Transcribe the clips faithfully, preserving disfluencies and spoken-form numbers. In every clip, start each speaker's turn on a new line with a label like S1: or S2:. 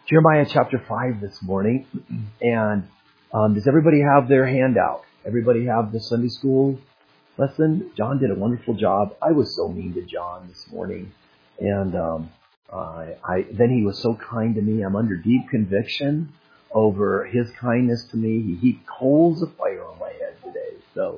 S1: Jeremiah chapter five this morning. And um, does everybody have their handout? Everybody have the Sunday school lesson? John did a wonderful job. I was so mean to John this morning. And um, I, I then he was so kind to me. I'm under deep conviction over his kindness to me. He heaped coals of fire on my head today. So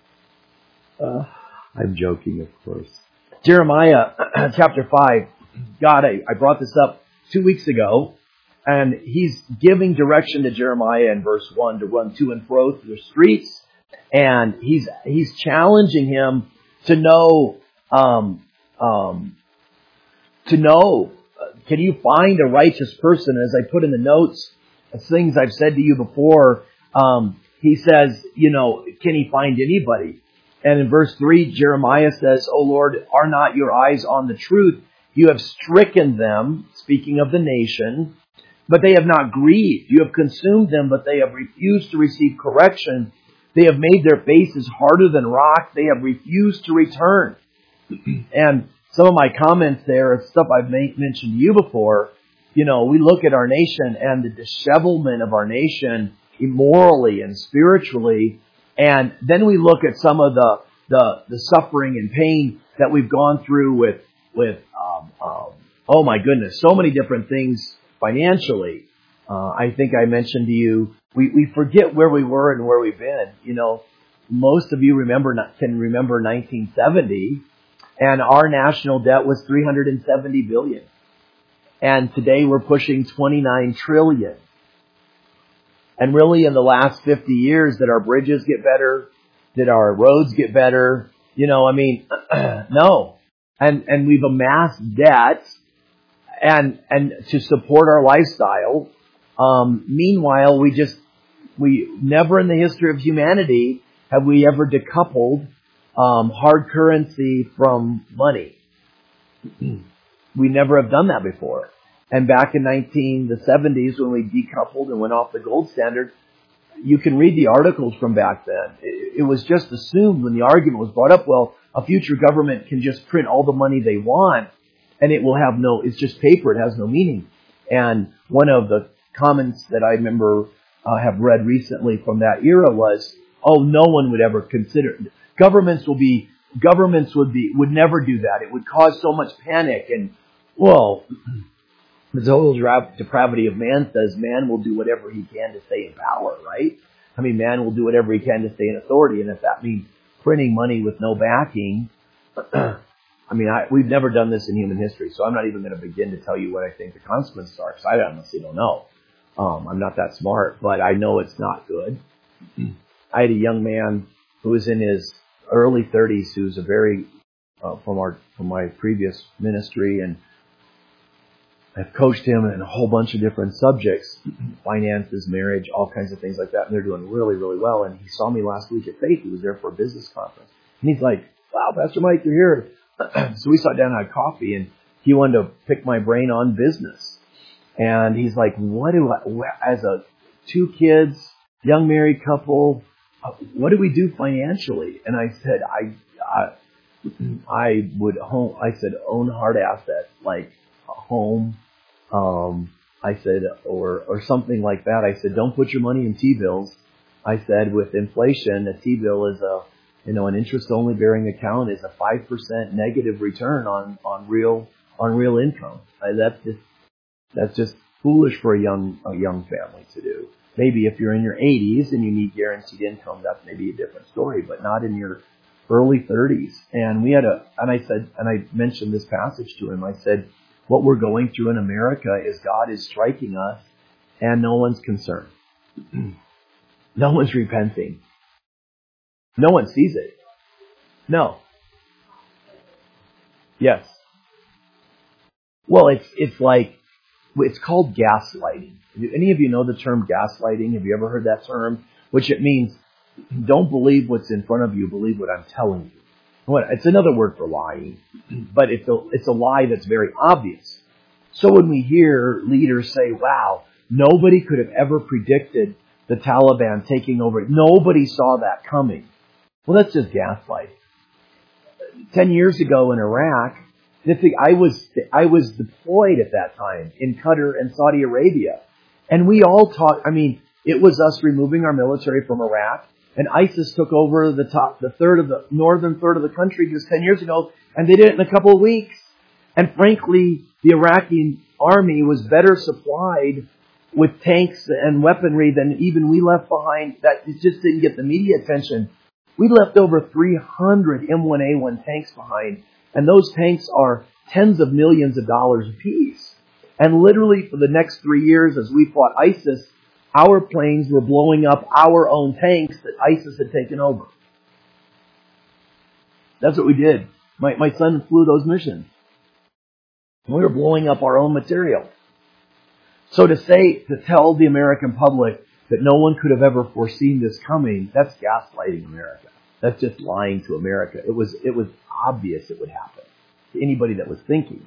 S1: uh, I'm joking, of course. Jeremiah chapter five. God, I, I brought this up two weeks ago. And he's giving direction to Jeremiah in verse one to run to and fro through the streets. And he's he's challenging him to know, um, um, to know, uh, can you find a righteous person? As I put in the notes, as things I've said to you before, um, he says, you know, can he find anybody? And in verse three, Jeremiah says, O Lord, are not your eyes on the truth? You have stricken them, speaking of the nation, but they have not grieved. You have consumed them, but they have refused to receive correction. They have made their faces harder than rock. They have refused to return. And some of my comments there are stuff I've made, mentioned to you before. You know, we look at our nation and the dishevelment of our nation immorally and spiritually. And then we look at some of the, the, the suffering and pain that we've gone through with, with um, um, oh my goodness, so many different things. Financially, uh, I think I mentioned to you, we, we forget where we were and where we've been. You know, most of you remember can remember nineteen seventy, and our national debt was three hundred seventy billion, and today we're pushing twenty-nine trillion. And really, in the last fifty years, did our bridges get better? Did our roads get better? You know, I mean, no. And and we've amassed debt. And, and to support our lifestyle. Um, meanwhile, we just, we never in the history of humanity have we ever decoupled, um, hard currency from money. We never have done that before. And back in nineteen the seventies, when we decoupled and went off the gold standard, you can read the articles from back then. It, it was just assumed when the argument was brought up, well, a future government can just print all the money they want. And it will have no, it's just paper, it has no meaning. And one of the comments that I remember uh, have read recently from that era was, oh, no one would ever consider, governments will be, governments would be, would never do that. It would cause so much panic. And, well, the total depravity of man says man will do whatever he can to stay in power, right? I mean, man will do whatever he can to stay in authority. And if that means printing money with no backing, I mean, I, we've never done this in human history, so I'm not even going to begin to tell you what I think the consequences are, because I honestly don't know. Um, I'm not that smart, but I know it's not good. I had a young man who was in his early thirties, who's a very, uh, from our, from my previous ministry, and I've coached him in a whole bunch of different subjects, finances, marriage, all kinds of things like that, and they're doing really, really well. And he saw me last week at Faith. He was there for a business conference. And he's like, wow, Pastor Mike, you're here. So we sat down and had coffee, and he wanted to pick my brain on business. And he's like, what do I, as a two kids, young married couple, what do we do financially? And I said, I, I, I would home, I said, own hard assets, like a home. Um, I said, or, or something like that. I said, don't put your money in T-bills. I said, with inflation, a T-bill is a, You know, an interest-only bearing account is a five percent negative return on, on real, on real income. Uh, that's just, that's just foolish for a young, a young family to do. Maybe if you're in your eighties and you need guaranteed income, that's maybe a different story, but not in your early thirties. And we had a, and I said, and I mentioned this passage to him. I said, what we're going through in America is God is striking us and no one's concerned. No one's repenting. No one sees it. No. Yes. Well, it's it's like, it's called gaslighting. Do any of you know the term gaslighting? Have you ever heard that term? Which it means, don't believe what's in front of you, believe what I'm telling you. What? It's another word for lying, but it's a, it's a lie that's very obvious. So when we hear leaders say, wow, nobody could have ever predicted the Taliban taking over. Nobody saw that coming. Well, that's just gaslighting. Ten years ago in Iraq, The thing, I was I was deployed at that time in Qatar and Saudi Arabia, and we all talked. I mean, it was us removing our military from Iraq, and ISIS took over the top, the third of the northern third of the country just ten years ago, and they did it in a couple of weeks. And frankly, the Iraqi army was better supplied with tanks and weaponry than even we left behind. That it just didn't get the media attention. We left over three hundred M one A one tanks behind. And those tanks are tens of millions of dollars apiece. And literally for the next three years as we fought ISIS, our planes were blowing up our own tanks that ISIS had taken over. That's what we did. My, my son flew those missions. We were blowing up our own material. So to say, to tell the American public that no one could have ever foreseen this coming, that's gaslighting America. That's just lying to America. It was it was obvious it would happen to anybody that was thinking.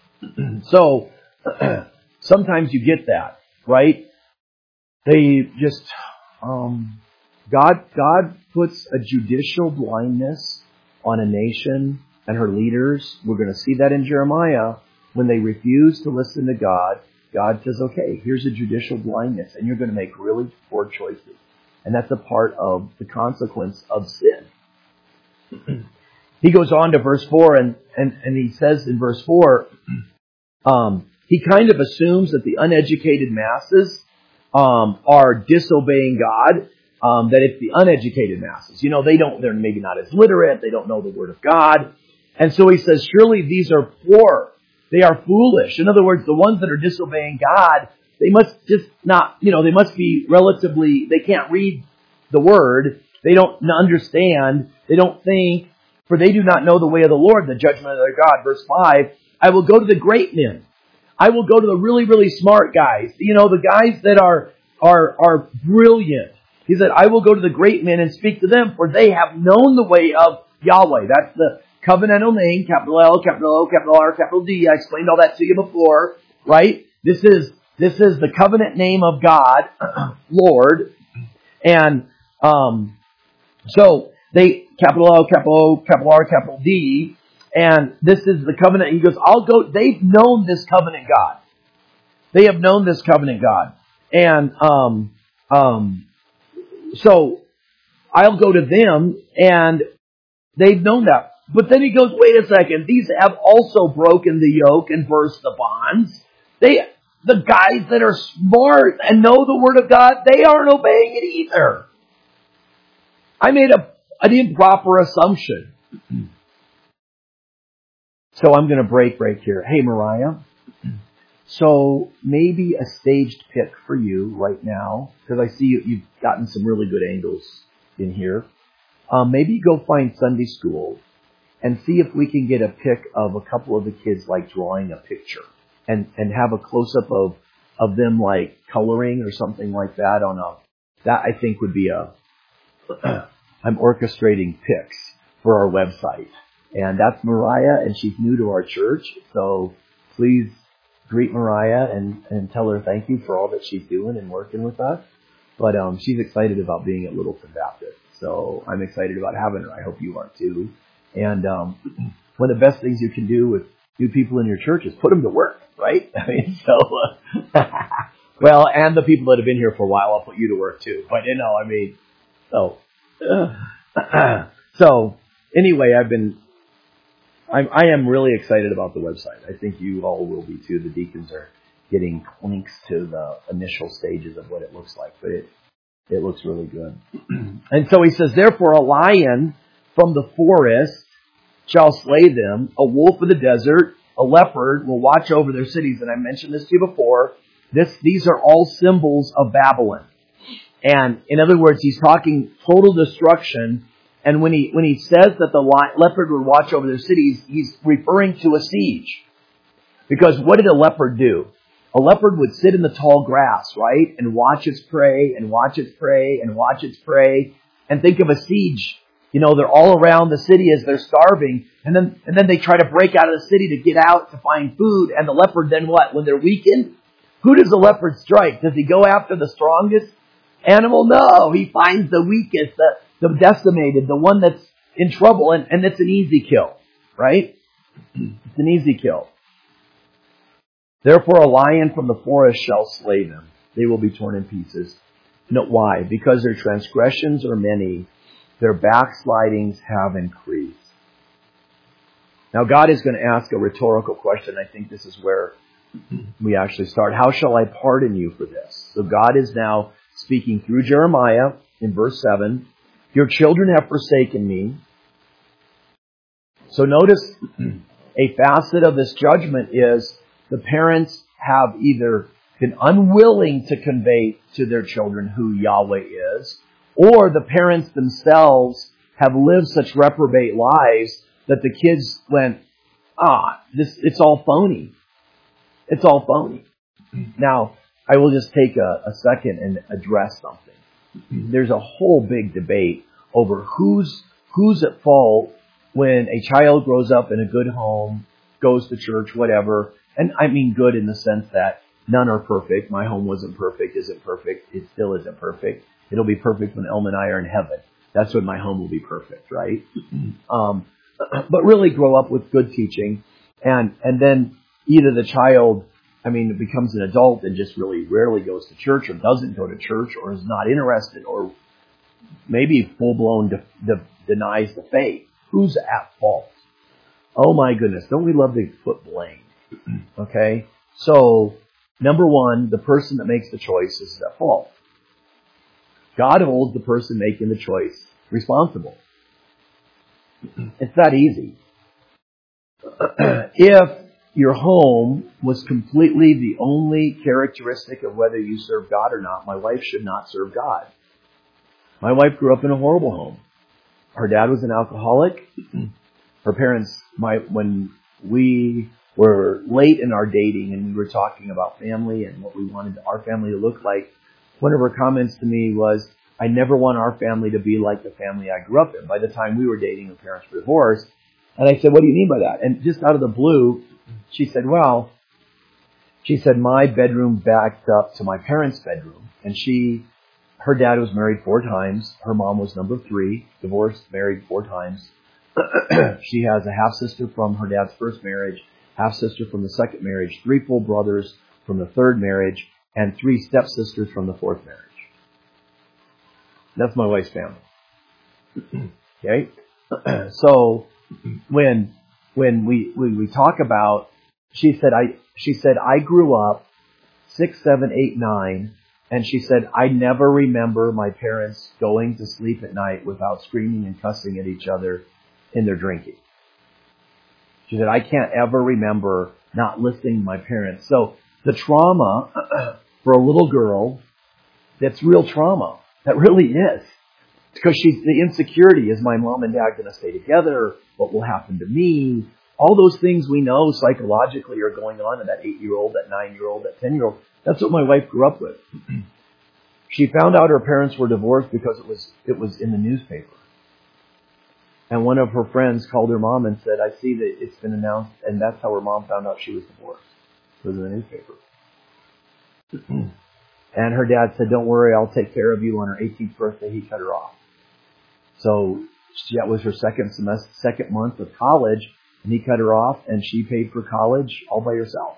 S1: So sometimes you get that, right? They just um, God God puts a judicial blindness on a nation and her leaders. We're going to see that in Jeremiah when they refuse to listen to God. God says, "Okay, here's a judicial blindness, and you're going to make really poor choices." And that's a part of the consequence of sin. He goes on to verse four, and, and, and he says in verse four, um, he kind of assumes that the uneducated masses um, are disobeying God, um, that it's the uneducated masses. You know, they don't, they're maybe not as literate, they don't know the Word of God. And so he says, surely these are poor. They are foolish. In other words, the ones that are disobeying God, they must just not, you know, they must be relatively, they can't read the Word. They don't understand. They don't think. For they do not know the way of the Lord, the judgment of their God. Verse five, I will go to the great men. I will go to the really, really smart guys. You know, the guys that are, are, are brilliant. He said, I will go to the great men and speak to them, for they have known the way of Yahweh. That's the covenantal name, capital L, capital O, capital R, capital D. I explained all that to you before, right? This is This is the covenant name of God, Lord. And um, so they, capital L, capital O, capital R, capital D. And this is the covenant. He goes, I'll go. They've known this covenant God. They have known this covenant God. And um, um, so I'll go to them, and they've known that. But then he goes, wait a second. These have also broken the yoke and burst the bonds. They... The guys that are smart and know the Word of God, they aren't obeying it either. I made a, an improper assumption. So I'm going to break break here. Hey, Mariah. So maybe a staged pick for you right now, because I see you, you've gotten some really good angles in here. Um, maybe go find Sunday school and see if we can get a pic of a couple of the kids like drawing a picture. And, and have a close-up of, of them like coloring or something like that on a, that I think would be a, I'm orchestrating pics for our website. And that's Mariah, and she's new to our church. So please greet Mariah and, and tell her thank you for all that she's doing and working with us. But um, she's excited about being at Littleton Baptist. So I'm excited about having her. I hope you are too. And um, one of the best things you can do with new people in your church is put them to work. Right? I mean, so, uh, well, and the people that have been here for a while, I'll put you to work too. But, you know, I mean, so, uh, so, anyway, I've been, I'm, I am really excited about the website. I think you all will be too. The deacons are getting links to the initial stages of what it looks like, but it, it looks really good. And so he says, therefore, a lion from the forest shall slay them, a wolf of the desert, a leopard will watch over their cities. And I mentioned this to you before. This, these are all symbols of Babylon. And in other words, he's talking total destruction. And when he, when he says that the leopard would watch over their cities, he's referring to a siege. Because what did a leopard do? A leopard would sit in the tall grass, right? And watch its prey, and watch its prey, and watch its prey. And think of a siege. You know, they're all around the city as they're starving. And then, and then they try to break out of the city to get out to find food. And the leopard then what? When they're weakened, who does the leopard strike? Does he go after the strongest animal? No, he finds the weakest, the, the decimated, the one that's in trouble. And, and it's an easy kill, right? It's an easy kill. Therefore a lion from the forest shall slay them. They will be torn in pieces. No, why? Because their transgressions are many, their backslidings have increased. Now God is going to ask a rhetorical question. I think this is where we actually start. How shall I pardon you for this? So God is now speaking through Jeremiah in verse seven. Your children have forsaken me. So notice a facet of this judgment is the parents have either been unwilling to convey to their children who Yahweh is, or the parents themselves have lived such reprobate lives that the kids went, ah, this it's all phony. It's all phony. Now, I will just take a, a second and address something. There's a whole big debate over who's who's at fault when a child grows up in a good home, goes to church, whatever. And I mean good in the sense that none are perfect. My home wasn't perfect, isn't perfect. It still isn't perfect. It'll be perfect when Elm and I are in heaven. That's when my home will be perfect, right? Um, but really grow up with good teaching. And, and then either the child, I mean, becomes an adult and just really rarely goes to church or doesn't go to church or is not interested or maybe full-blown de- de- denies the faith. Who's at fault? Oh my goodness, don't we love to put blame? Okay? So, number one, the person that makes the choice is at fault. God holds the person making the choice responsible. It's that easy. If your home was completely the only characteristic of whether you serve God or not, my wife should not serve God. My wife grew up in a horrible home. Her dad was an alcoholic. Her parents, my when we were late in our dating and we were talking about family and what we wanted our family to look like, one of her comments to me was, I never want our family to be like the family I grew up in. By the time we were dating, her parents were divorced. And I said, what do you mean by that? And just out of the blue, she said, well, she said, my bedroom backed up to my parents' bedroom. And she, her dad was married four times. Her mom was number three, divorced, married four times. She has a half-sister from her dad's first marriage, half-sister from the second marriage, three full brothers from the third marriage, and three stepsisters from the fourth marriage. That's my wife's family. Okay? So, when, when we, when we talk about, she said, I, she said, I grew up six, seven, eight, nine, and she said, I never remember my parents going to sleep at night without screaming and cussing at each other in their drinking. She said, I can't ever remember not listening to my parents. So, the trauma for a little girl, that's real trauma. That really is. Because she's, the insecurity, is my mom and dad going to stay together? What will happen to me? All those things we know psychologically are going on in that eight-year-old, that nine-year-old, that ten-year-old. That's what my wife grew up with. She found out her parents were divorced because it was, it was in the newspaper. And one of her friends called her mom and said, I see that it's been announced, and that's how her mom found out she was divorced. It was in the newspaper. And her dad said, don't worry, I'll take care of you. On her eighteenth birthday, he cut her off. So that was her second semester, second month of college, and he cut her off, and she paid for college all by herself.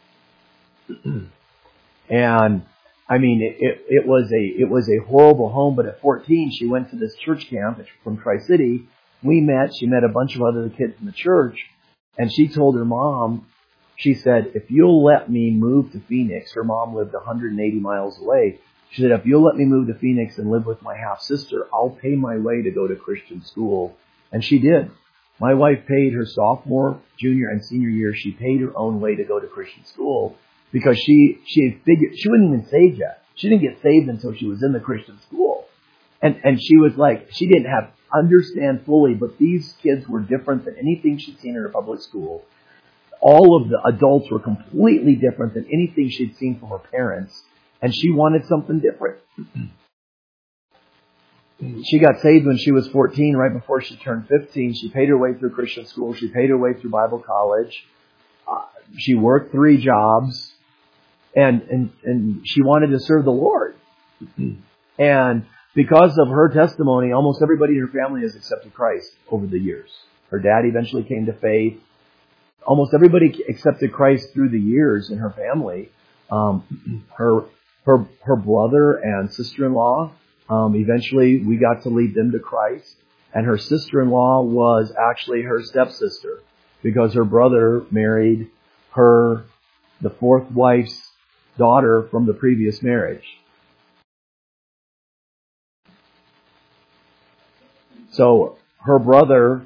S1: And I mean, it, it, it was a it was a horrible home. But at fourteen, she went to this church camp from Tri-City. We met. She met a bunch of other kids in the church, and she told her mom, she said, if you'll let me move to Phoenix, her mom lived one hundred eighty miles away. She said, if you'll let me move to Phoenix and live with my half-sister, I'll pay my way to go to Christian school. And she did. My wife paid her sophomore, junior, and senior year. She paid her own way to go to Christian school because she, she had figured, she wasn't even saved yet. She didn't get saved until she was in the Christian school. And, and she was like, she didn't have, understand fully, but these kids were different than anything she'd seen in her public school. All of the adults were completely different than anything she'd seen from her parents. And she wanted something different. She got saved when she was fourteen, right before she turned fifteen. She paid her way through Christian school. She paid her way through Bible college. Uh, she worked three jobs. And, and, and she wanted to serve the Lord. And because of her testimony, almost everybody in her family has accepted Christ over the years. Her dad eventually came to faith. almost everybody accepted Christ through the years in her family. Um, her her her brother and sister-in-law, um, eventually we got to lead them to Christ. And her sister-in-law was actually her stepsister, because her brother married her, the fourth wife's daughter from the previous marriage. So her brother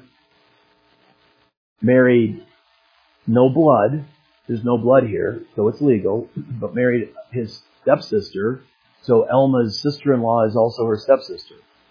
S1: married no blood. There's no blood here, so it's legal, but married his stepsister. So Elma's sister-in-law is also her stepsister.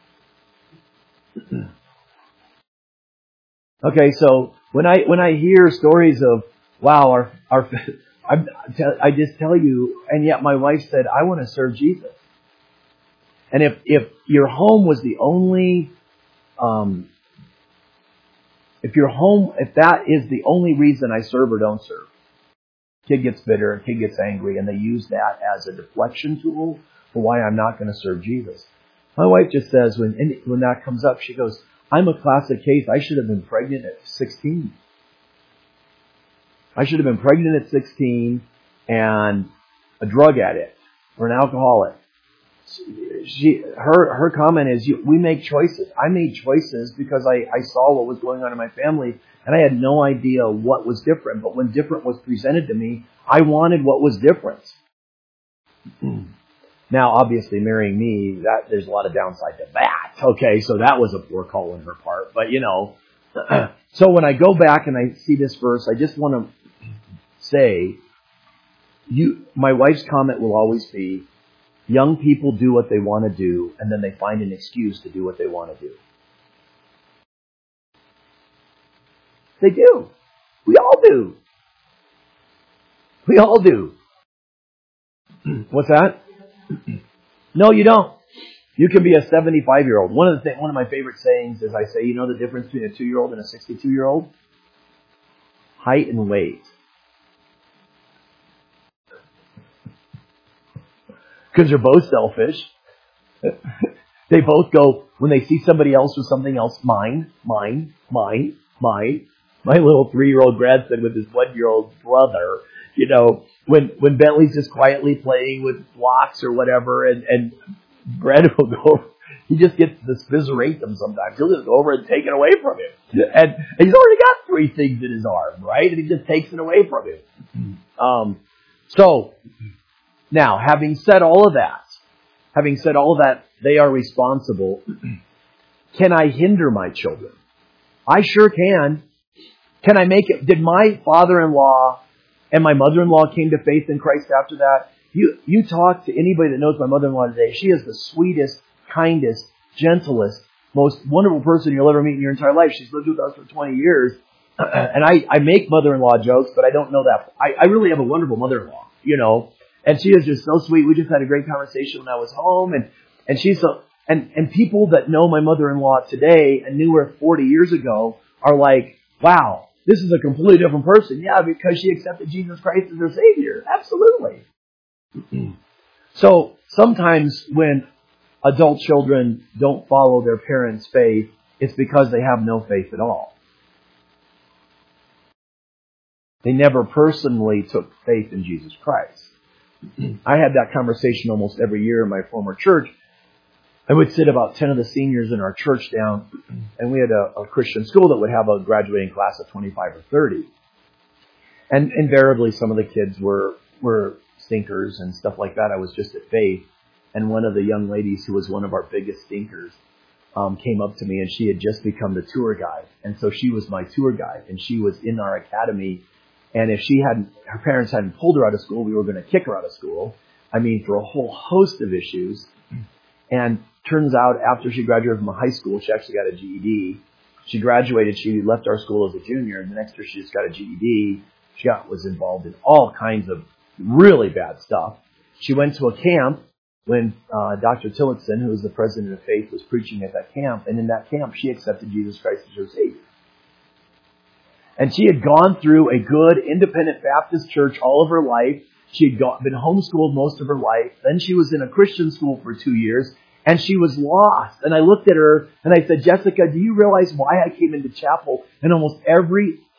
S1: Okay, so when I when I hear stories of, wow, our our I, I just tell you, and yet my wife said, I want to serve Jesus. And if if your home was the only, um, if your home, if that is the only reason I serve or don't serve, kid gets bitter, a kid gets angry, and they use that as a deflection tool for why I'm not going to serve Jesus. My wife just says, when when that comes up, she goes, I'm a classic case. I should have been pregnant at sixteen. I should have been pregnant at sixteen and a drug addict or an alcoholic. She, her, her comment is, you, we make choices. I made choices because I, I saw what was going on in my family, and I had no idea what was different. But when different was presented to me, I wanted what was different. Now, obviously, marrying me, that there's a lot of downside to that. Okay, so that was a poor call on her part. But, you know, so when I go back and I see this verse, I just want to say, you, my wife's comment will always be, young people do what they want to do, and then they find an excuse to do what they want to do. They do. We all do. We all do. What's that? No, you don't. You can be a seventy-five-year-old. One of the th- one of my favorite sayings is, I say, you know the difference between a two-year-old and a sixty-two-year-old? Height and weight. Because they're both selfish. They both go, when they see somebody else with something else, mine, mine, mine, mine. My little three-year-old grandson with his one-year-old brother, you know, when when Bentley's just quietly playing with blocks or whatever, and, and Brad will go, he just gets this spizeratum sometimes. He'll just go over and take it away from him. And, and he's already got three things in his arm, right? And he just takes it away from him. Um, so, now, having said all of that, having said all of that, they are responsible. Can I hinder my children? I sure can. Can I make it? Did my father-in-law and my mother-in-law came to faith in Christ after that? You you talk to anybody that knows my mother-in-law today. She is the sweetest, kindest, gentlest, most wonderful person you'll ever meet in your entire life. She's lived with us for twenty years. And I, I make mother-in-law jokes, but I don't know that. I, I really have a wonderful mother-in-law, you know. And she is just so sweet. We just had a great conversation when I was home. And, and she's so, and, and people that know my mother-in-law today and knew her forty years ago are like, wow, this is a completely different person. Yeah, because she accepted Jesus Christ as her Savior. Absolutely. So sometimes when adult children don't follow their parents' faith, it's because they have no faith at all. They never personally took faith in Jesus Christ. I had that conversation almost every year in my former church. I would sit about ten of the seniors in our church down, and we had a, a Christian school that would have a graduating class of twenty-five or thirty. And invariably, some of the kids were were stinkers and stuff like that. I was just at faith. And one of the young ladies who was one of our biggest stinkers um, came up to me, and she had just become the tour guide. And so she was my tour guide, and she was in our academy. And if she hadn't, her parents hadn't pulled her out of school, we were going to kick her out of school. I mean, for a whole host of issues. And turns out after she graduated from high school, she actually got a G E D. She graduated, she left our school as a junior, and the next year she just got a G E D. She got, was involved in all kinds of really bad stuff. She went to a camp when uh, Doctor Tillotson, who was the president of Faith, was preaching at that camp. And in that camp, she accepted Jesus Christ as her Savior. And she had gone through a good independent Baptist church all of her life. She had got, been homeschooled most of her life. Then she was in a Christian school for two years. And she was lost. And I looked at her and I said, Jessica, do you realize why I came into chapel? And almost every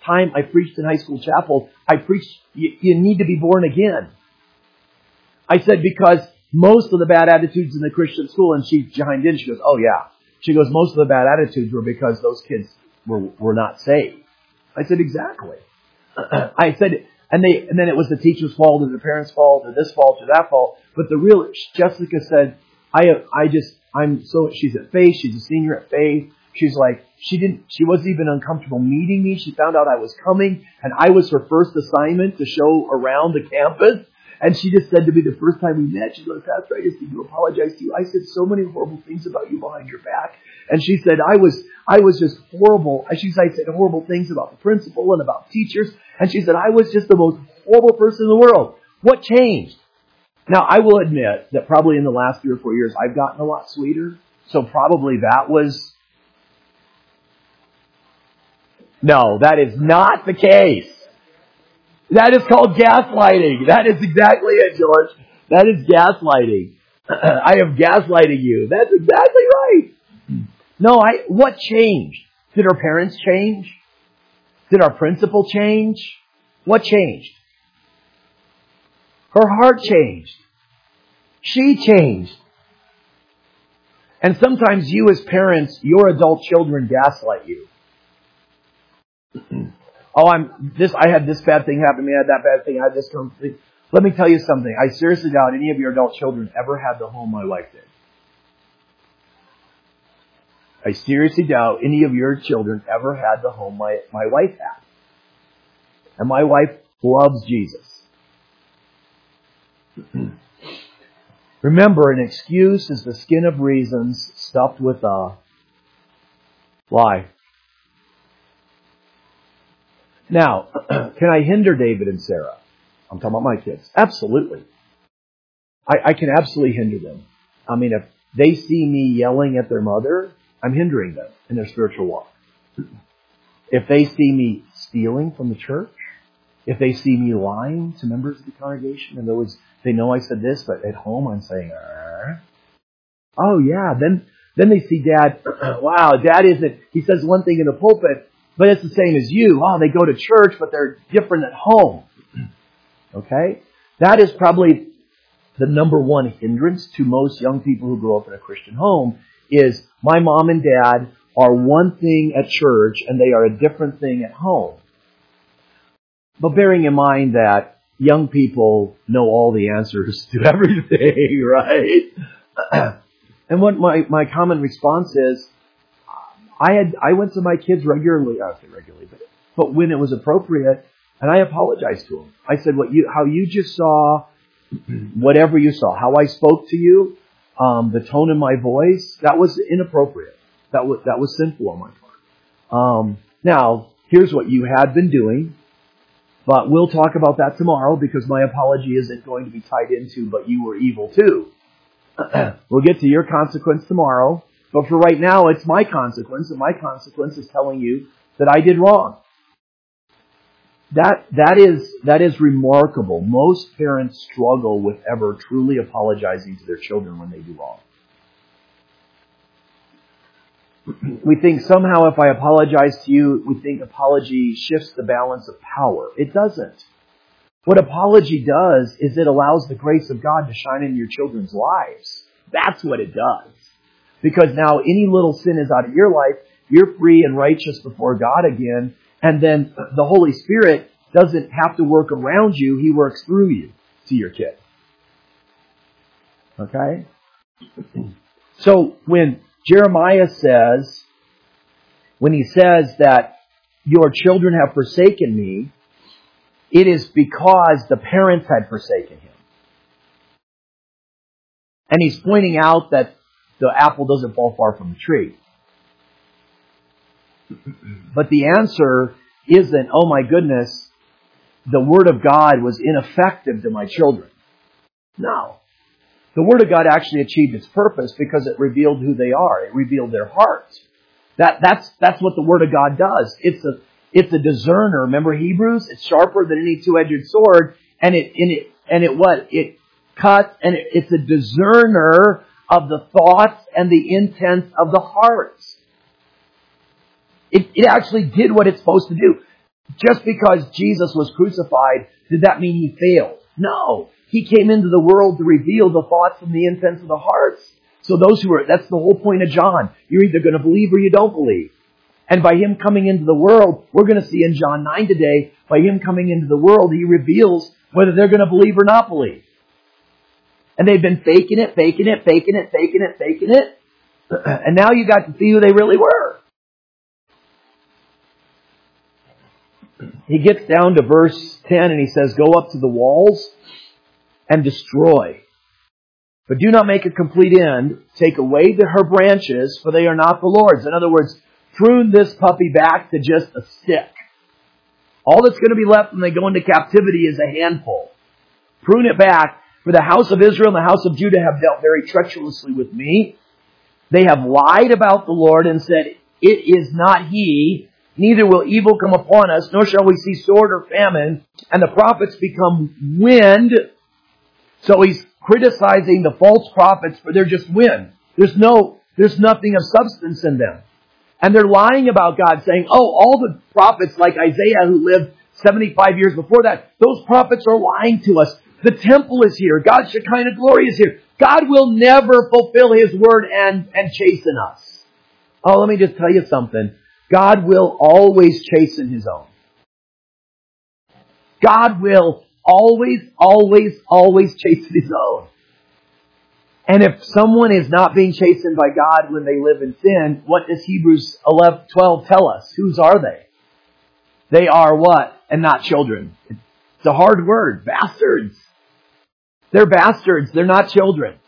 S1: time I preached in high school chapel, I preached, you, you need to be born again. I said, because most of the bad attitudes in the Christian school, and she chimed in, she goes, oh yeah. She goes, most of the bad attitudes were because those kids were, were not saved. I said, exactly. I said, and they, and then it was the teacher's fault, or the parents' fault, or this fault, or that fault. But the real, Jessica said, I, I just, I'm so, she's at Faith, she's a senior at Faith. She's like, she didn't, she wasn't even uncomfortable meeting me. She found out I was coming, and I was her first assignment to show around the campus. And she just said to me the first time we met, she goes, Pastor, I just need to apologize to you. I said so many horrible things about you behind your back. And she said, I was, I was just horrible. She said, I said horrible things about the principal and about teachers. And she said, I was just the most horrible person in the world. What changed? Now, I will admit that probably in the last three or four years, I've gotten a lot sweeter. So probably that was... No, that is not the case. That is called gaslighting. That is exactly it, George. That is gaslighting. I am gaslighting you. That's exactly right. No, I. What changed? Did our parents change? Did our principal change? What changed? Her heart changed. She changed. And sometimes you as parents, your adult children gaslight you. Oh, I'm this. I had this bad thing happen to me. I had that bad thing. I had this thing. Let me tell you something. I seriously doubt any of your adult children ever had the home my wife did. I seriously doubt any of your children ever had the home my, my wife had. And my wife loves Jesus. Remember, an excuse is the skin of reasons stuffed with a lie. Now, can I hinder David and Sarah? I'm talking about my kids. Absolutely. I, I can absolutely hinder them. I mean, if they see me yelling at their mother, I'm hindering them in their spiritual walk. If they see me stealing from the church, if they see me lying to members of the congregation, and always, they know I said this, but at home I'm saying, Arr. oh yeah, then then they see Dad, wow, Dad isn't, he says one thing in the pulpit, but it's the same as you. Oh, they go to church, but they're different at home. Okay? That is probably the number one hindrance to most young people who grow up in a Christian home is my mom and dad are one thing at church and they are a different thing at home. But bearing in mind that young people know all the answers to everything, right? And what my, my common response is, I had I went to my kids regularly, I don't say regularly, but, but when it was appropriate, and I apologized to them. I said, "What you, how you just saw, whatever you saw, how I spoke to you, um, the tone in my voice, that was inappropriate. That was that was sinful on my part. Um, now, here's what you had been doing, but we'll talk about that tomorrow because my apology isn't going to be tied into, but you were evil too. We'll get to your consequence tomorrow." But for right now, it's my consequence, and my consequence is telling you that I did wrong. That that is that is remarkable. Most parents struggle with ever truly apologizing to their children when they do wrong. We think somehow if I apologize to you, we think apology shifts the balance of power. It doesn't. What apology does is it allows the grace of God to shine in your children's lives. That's what it does. Because now any little sin is out of your life, you're free and righteous before God again, and then the Holy Spirit doesn't have to work around you, He works through you to your kid. Okay? So when Jeremiah says, when he says that your children have forsaken me, it is because the parents had forsaken him. And he's pointing out that the apple doesn't fall far from the tree. But the answer isn't, oh my goodness, the Word of God was ineffective to my children. No. The Word of God actually achieved its purpose because it revealed who they are. It revealed their hearts. That, that's, that's what the Word of God does. It's a, it's a discerner. Remember Hebrews? It's sharper than any two-edged sword. And it, and it, and it what? It cuts, and it, it's a discerner of the thoughts and the intents of the hearts. It, it actually did what it's supposed to do. Just because Jesus was crucified, did that mean he failed? No. He came into the world to reveal the thoughts and the intents of the hearts. So those who are, that's the whole point of John. You're either going to believe or you don't believe. And by him coming into the world, we're going to see in John nine today, by him coming into the world, he reveals whether they're going to believe or not believe. And they've been faking it, faking it, faking it, faking it, faking it. And now you got to see who they really were. He gets down to verse ten and he says, go up to the walls and destroy. But do not make a complete end. Take away the, her branches, for they are not the Lord's. In other words, prune this puppy back to just a stick. All that's going to be left when they go into captivity is a handful. Prune it back, for the house of Israel and the house of Judah have dealt very treacherously with me. They have lied about the Lord and said, it is not He, neither will evil come upon us, nor shall we see sword or famine. And the prophets become wind. So he's criticizing the false prophets, for they're just wind. There's no, there's nothing of substance in them. And they're lying about God, saying, oh, all the prophets like Isaiah who lived seventy-five years before that, those prophets are lying to us. The temple is here. God's Shekinah glory is here. God will never fulfill His word and, and chasten us. Oh, let me just tell you something. God will always chasten His own. God will always, always, always chasten His own. And if someone is not being chastened by God when they live in sin, what does Hebrews eleven, twelve tell us? Whose are they? They are what? And not children. It's a hard word. Bastards. They're bastards. They're not children.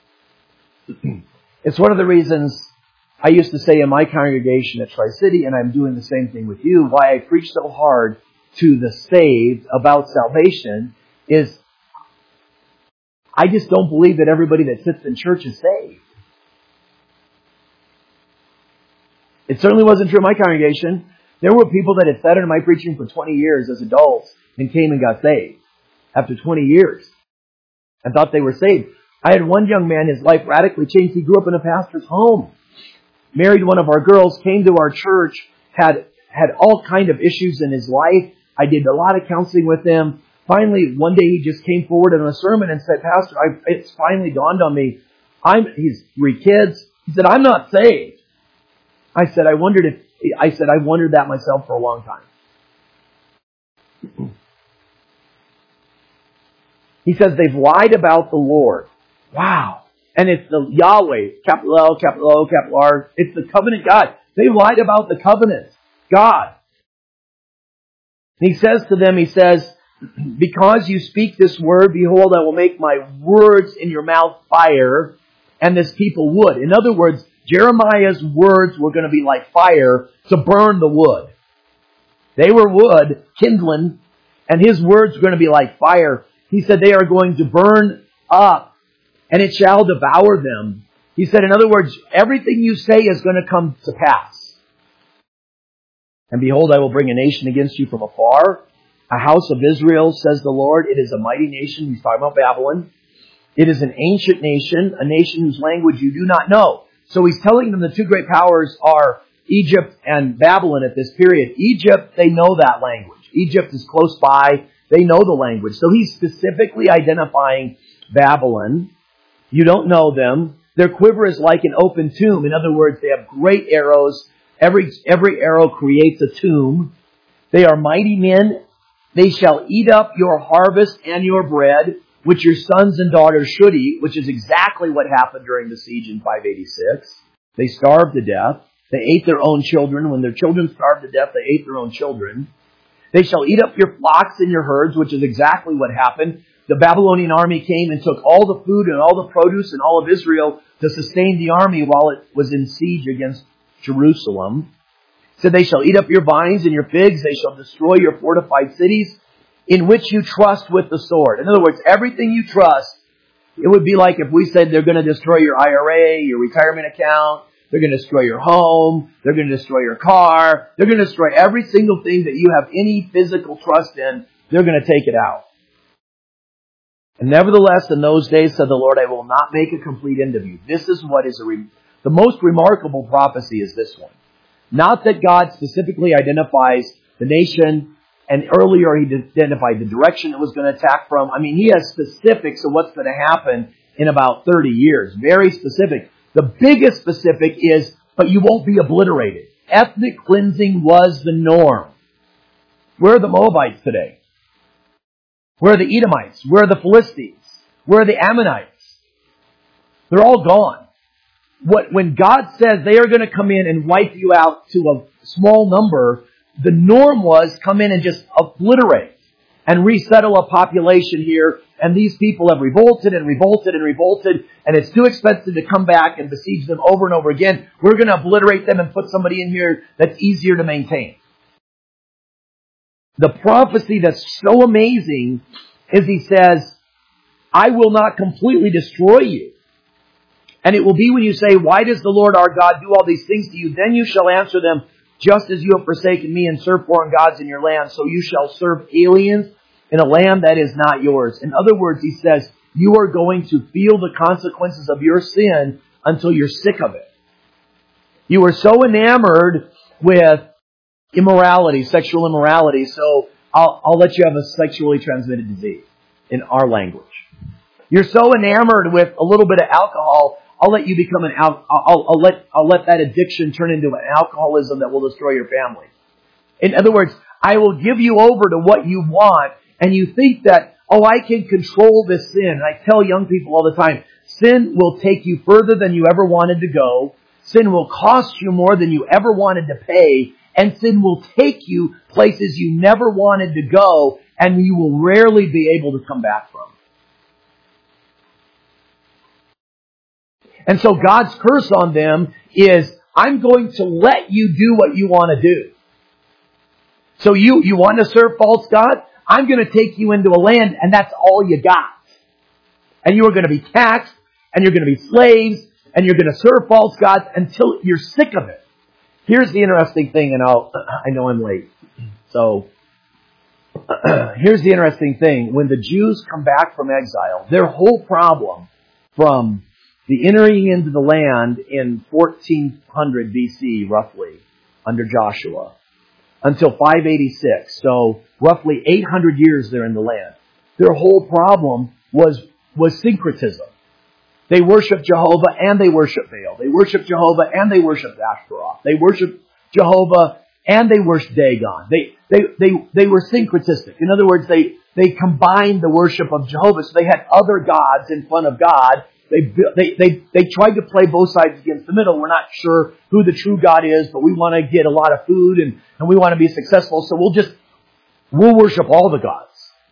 S1: It's one of the reasons I used to say in my congregation at Tri-City, and I'm doing the same thing with you, why I preach so hard to the saved about salvation is I just don't believe that everybody that sits in church is saved. It certainly wasn't true in my congregation. There were people that had sat in my preaching for twenty years as adults and came and got saved after twenty years and thought they were saved. I had one young man, his life radically changed. He grew up in a pastor's home, married one of our girls, came to our church, had had all kind of issues in his life. I did a lot of counseling with him. Finally, one day he just came forward in a sermon and said, Pastor, I, it's finally dawned on me. I'm, he's three kids. He said, I'm not saved. I said, I wondered if, I said, I wondered that myself for a long time. He says, they've lied about the Lord. Wow. And it's the Yahweh, capital L, capital O, capital R. It's the covenant God. They lied about the covenant God. And he says to them, he says, because you speak this word, behold, I will make my words in your mouth fire, and this people would. In other words, Jeremiah's words were going to be like fire to burn the wood. They were wood, kindling, and his words were going to be like fire. He said they are going to burn up, and it shall devour them. He said, in other words, everything you say is going to come to pass. And behold, I will bring a nation against you from afar, a house of Israel, says the Lord. It is a mighty nation. He's talking about Babylon. It is an ancient nation, a nation whose language you do not know. So he's telling them the two great powers are Egypt and Babylon at this period. Egypt, they know that language. Egypt is close by. They know the language. So he's specifically identifying Babylon. You don't know them. Their quiver is like an open tomb. In other words, they have great arrows. Every, every arrow creates a tomb. They are mighty men. They shall eat up your harvest and your bread, which your sons and daughters should eat, which is exactly what happened during the siege in five eighty-six. They starved to death. They ate their own children. When their children starved to death, they ate their own children. They shall eat up your flocks and your herds, which is exactly what happened. The Babylonian army came and took all the food and all the produce and all of Israel to sustain the army while it was in siege against Jerusalem. So they shall eat up your vines and your figs. They shall destroy your fortified cities in which you trust with the sword. In other words, everything you trust, it would be like if we said they're going to destroy your I R A, your retirement account, they're going to destroy your home, they're going to destroy your car, they're going to destroy every single thing that you have any physical trust in, they're going to take it out. And nevertheless, in those days, said the Lord, I will not make a complete end of you. This is what is a re- the most remarkable prophecy is this one. Not that God specifically identifies the nation, and earlier he identified the direction it was going to attack from. I mean, he has specifics of what's going to happen in about thirty years. Very specific. The biggest specific is, but you won't be obliterated. Ethnic cleansing was the norm. Where are the Moabites today? Where are the Edomites? Where are the Philistines? Where are the Ammonites? They're all gone. What, when God says they are going to come in and wipe you out to a small number, the norm was come in and just obliterate and resettle a population here. And these people have revolted and revolted and revolted, and it's too expensive to come back and besiege them over and over again. We're going to obliterate them and put somebody in here that's easier to maintain. The prophecy that's so amazing is he says, I will not completely destroy you. And it will be when you say, why does the Lord our God do all these things to you? Then you shall answer them, just as you have forsaken me and served foreign gods in your land, so you shall serve aliens in a land that is not yours. In other words, he says, you are going to feel the consequences of your sin until you're sick of it. You are so enamored with immorality, sexual immorality, so I'll, I'll let you have a sexually transmitted disease in our language. You're so enamored with a little bit of alcohol, I'll let you become an al- I'll, I'll let I'll let that addiction turn into an alcoholism that will destroy your family. In other words, I will give you over to what you want, and you think that, oh, I can control this sin. And I tell young people all the time, sin will take you further than you ever wanted to go. Sin will cost you more than you ever wanted to pay. And sin will take you places you never wanted to go, and you will rarely be able to come back from. And so God's curse on them is, I'm going to let you do what you want to do. So you, you want to serve false gods? I'm going to take you into a land, and that's all you got. And you are going to be taxed, and you're going to be slaves, and you're going to serve false gods until you're sick of it. Here's the interesting thing, and I'll, I know I'm late. So, here's the interesting thing. When the Jews come back from exile, their whole problem from the entering into the land in fourteen hundred B C, roughly, under Joshua, until five eighty-six, so roughly eight hundred years they're in the land. Their whole problem was, was syncretism. They worship Jehovah and they worship Baal. They worship Jehovah and they worship Ashtaroth. They worship Jehovah and they worship Dagon. They, they, they, they were syncretistic. In other words, they, they combined the worship of Jehovah. So they had other gods in front of God. They, they, they, they tried to play both sides against the middle. We're not sure who the true God is, but we want to get a lot of food and, and we want to be successful. So we'll just, we'll worship all the gods.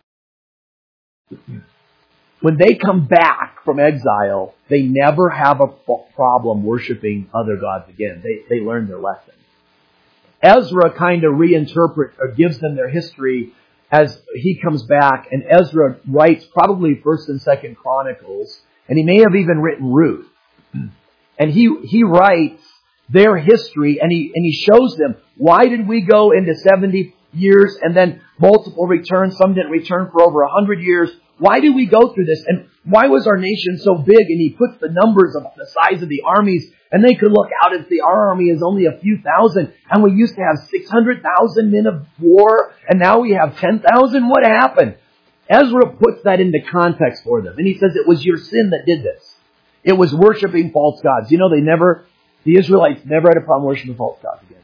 S1: When they come back from exile, they never have a problem worshiping other gods again. They, they learn their lesson. Ezra kind of reinterprets or gives them their history as he comes back, and Ezra writes probably First and Second Chronicles, and he may have even written Ruth. And he, he writes their history, and he, and he shows them, why did we go into seventy years and then multiple returns? Some didn't return for over one hundred years. Why did we go through this? And why was our nation so big? And he puts the numbers of the size of the armies, and they could look out and see our army is only a few thousand, and we used to have six hundred thousand men of war, and now we have ten thousand. What happened? Ezra puts that into context for them, and he says it was your sin that did this. It was worshiping false gods. You know, they never, the Israelites never had a problem worshiping false gods again.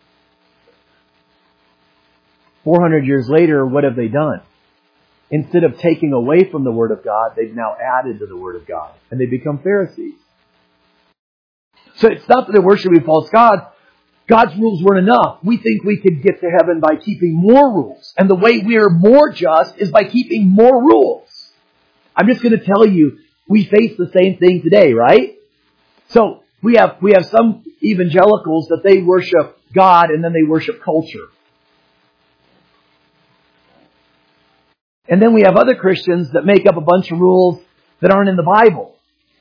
S1: four hundred years later, what have they done? Instead of taking away from the Word of God, they've now added to the Word of God. And they become Pharisees. So it's not that they're worshiping false gods. God's rules weren't enough. We think we could get to heaven by keeping more rules. And the way we're more just is by keeping more rules. I'm just going to tell you, we face the same thing today, right? So we have, we have some evangelicals that they worship God and then they worship culture. And then we have other Christians that make up a bunch of rules that aren't in the Bible.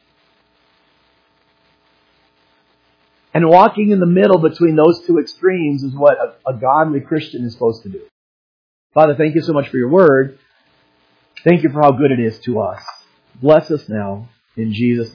S1: And walking in the middle between those two extremes is what a, a godly Christian is supposed to do. Father, thank you so much for your word. Thank you for how good it is to us. Bless us now in Jesus' name.